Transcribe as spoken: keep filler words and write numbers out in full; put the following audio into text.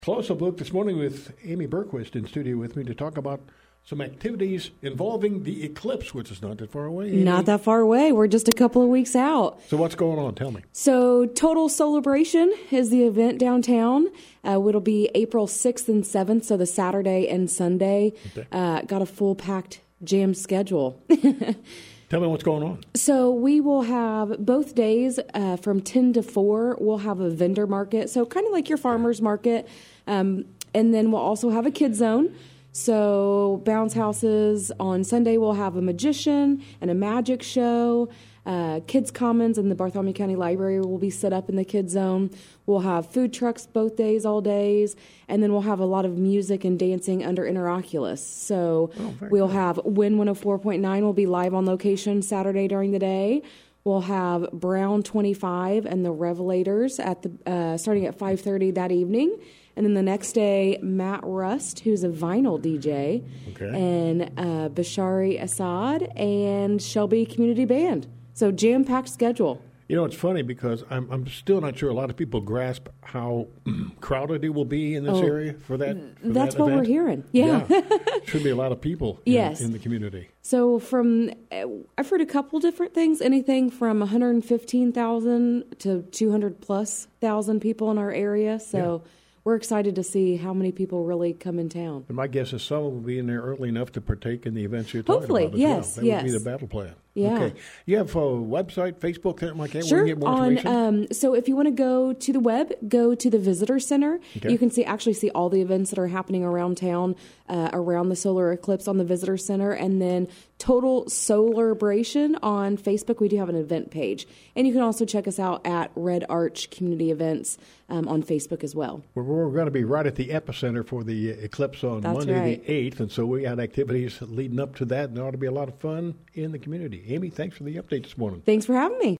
Close-up look this morning with Amy Berquist in studio with me to talk about some activities involving the eclipse, which is not that far away. Amy. Not that far away. We're just a couple of weeks out. So what's going on? Tell me. So Total Celebration is the event downtown. Uh, it'll be April sixth and seventh, so the Saturday and Sunday. Okay. Uh, got a full-packed jam schedule. Tell me what's going on. So we will have both days uh, from ten to four. We'll have a vendor market, so kind of like your farmer's market. Um, and then we'll also have a kid zone. So bounce houses on Sunday, we'll have a magician and a magic show. Uh, Kids Commons and the Bartholomew County Library will be set up in the kids zone. We'll have food trucks both days, all days. And then we'll have a lot of music and dancing under Interoculus. So oh, we'll good. have Win one oh four point nine will be live on location Saturday during the day. We'll have Brown twenty-five and the Revelators at the uh, starting at five thirty that evening. And then the next day, Matt Rust, who's a vinyl D J, okay. and uh, Bashari Assad and Shelby Community Band. So jam-packed schedule. You know, it's funny because I'm I'm still not sure a lot of people grasp how crowded it will be in this Oh, area for that. For That's that what event. we're hearing. Yeah. yeah. Should be a lot of people in, Yes. in the community. So from, uh, I've heard a couple different things, anything from one hundred fifteen thousand to two hundred plus thousand people in our area. So. Yeah. We're excited to see how many people really come in town. And my guess is some will be in there early enough to partake in the events you're talking Hopefully, about as yes, well. That yes. would be the battle plan. Yeah. Okay. You have a website, Facebook, something like that? Sure. We can get more On information? um, so if you want to go to the web, go to the Visitor Center. Okay. You can see actually see all the events that are happening around town, uh, around the solar eclipse on the Visitor Center, and then Total Celebration on Facebook. We do have an event page, and you can also check us out at Red Arch Community Events um, on Facebook as well. We're, we're going to be right at the epicenter for the eclipse on That's Monday right. the eighth, and so we had activities leading up to that, and there ought to be a lot of fun in the community. Amy, thanks for the update this morning. Thanks for having me.